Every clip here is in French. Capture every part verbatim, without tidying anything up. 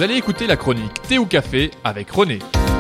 Vous allez écouter la chronique Thé ou Café avec René.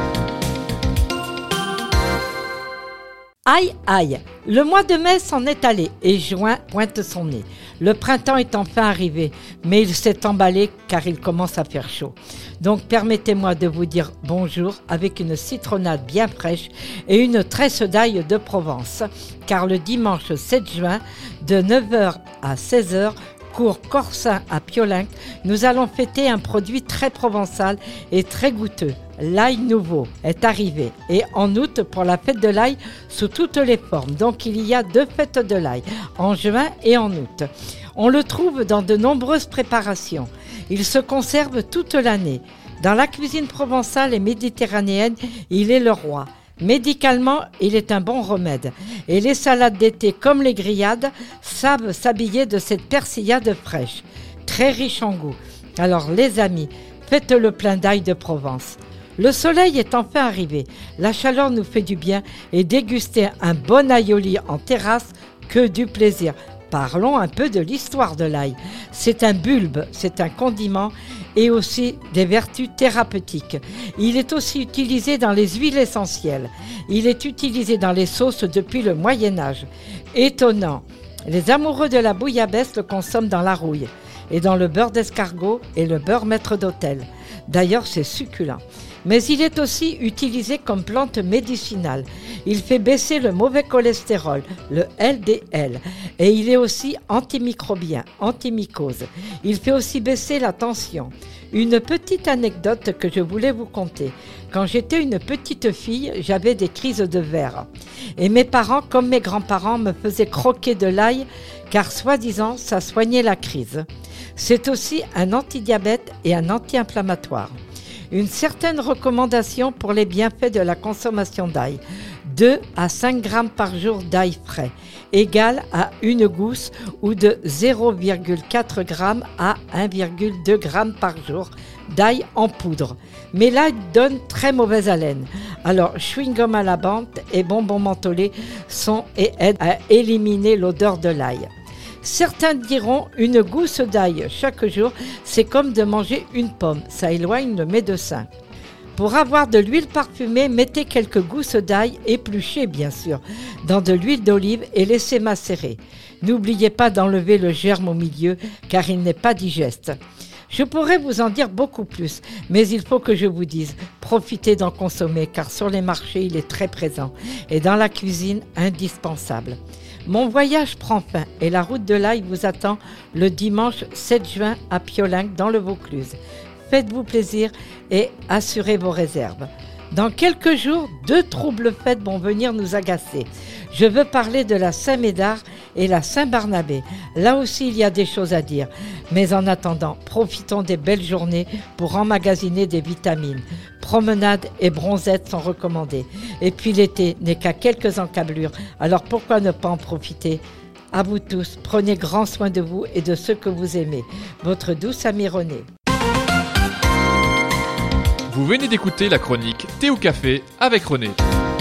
Aïe aïe, le mois de mai s'en est allé et juin pointe son nez. Le printemps est enfin arrivé, mais il s'est emballé car il commence à faire chaud. Donc permettez-moi de vous dire bonjour avec une citronnade bien fraîche et une tresse d'ail de Provence. Car le dimanche sept juin, de neuf heures à seize heures, cours Corsin à Piolenc, nous allons fêter un produit très provençal et très goûteux. L'ail nouveau est arrivé et en août pour la fête de l'ail sous toutes les formes. Donc il y a deux fêtes de l'ail, en juin et en août. On le trouve dans de nombreuses préparations. Il se conserve toute l'année. Dans la cuisine provençale et méditerranéenne, il est le roi. Médicalement, il est un bon remède. Et les salades d'été comme les grillades savent s'habiller de cette persillade fraîche, très riche en goût. Alors les amis, faites le plein d'ail de Provence. Le soleil est enfin arrivé, la chaleur nous fait du bien et déguster un bon aioli en terrasse, que du plaisir. Parlons un peu de l'histoire de l'ail. C'est un bulbe, c'est un condiment et aussi des vertus thérapeutiques. Il est aussi utilisé dans les huiles essentielles. Il est utilisé dans les sauces depuis le Moyen-Âge. Étonnant, les amoureux de la bouillabaisse le consomment dans la rouille et dans le beurre d'escargot et le beurre maître d'hôtel. D'ailleurs, c'est succulent. Mais il est aussi utilisé comme plante médicinale. Il fait baisser le mauvais cholestérol, le L D L. Et il est aussi antimicrobien, antimycose. Il fait aussi baisser la tension. Une petite anecdote que je voulais vous conter. Quand j'étais une petite fille, j'avais des crises de verre. Et mes parents, comme mes grands-parents, me faisaient croquer de l'ail, car soi-disant, ça soignait la crise. C'est aussi un antidiabète et un anti-inflammatoire. Une certaine recommandation pour les bienfaits de la consommation d'ail. deux à cinq grammes par jour d'ail frais, égale à une gousse ou de zéro virgule quatre grammes à un virgule deux grammes par jour d'ail en poudre. Mais l'ail donne très mauvaise haleine. Alors, chewing-gum à la menthe et bonbons mentholés sont et aident à éliminer l'odeur de l'ail. Certains diront une gousse d'ail chaque jour, c'est comme de manger une pomme, ça éloigne le médecin. Pour avoir de l'huile parfumée, mettez quelques gousses d'ail, épluchées bien sûr, dans de l'huile d'olive et laissez macérer. N'oubliez pas d'enlever le germe au milieu car il n'est pas digeste. Je pourrais vous en dire beaucoup plus, mais il faut que je vous dise, profitez d'en consommer car sur les marchés il est très présent et dans la cuisine indispensable. Mon voyage prend fin et la route de l'ail vous attend le dimanche sept juin à Piolenc dans le Vaucluse. Faites-vous plaisir et assurez vos réserves. Dans quelques jours, deux troubles fêtes vont venir nous agacer. Je veux parler de la Saint-Médard et la Saint-Barnabé. Là aussi, il y a des choses à dire. Mais en attendant, profitons des belles journées pour emmagasiner des vitamines. Promenades et bronzettes sont recommandées. Et puis l'été n'est qu'à quelques encablures. Alors pourquoi ne pas en profiter ? À vous tous, prenez grand soin de vous et de ceux que vous aimez. Votre douce amie René. Vous venez d'écouter la chronique Thé ou Café avec René.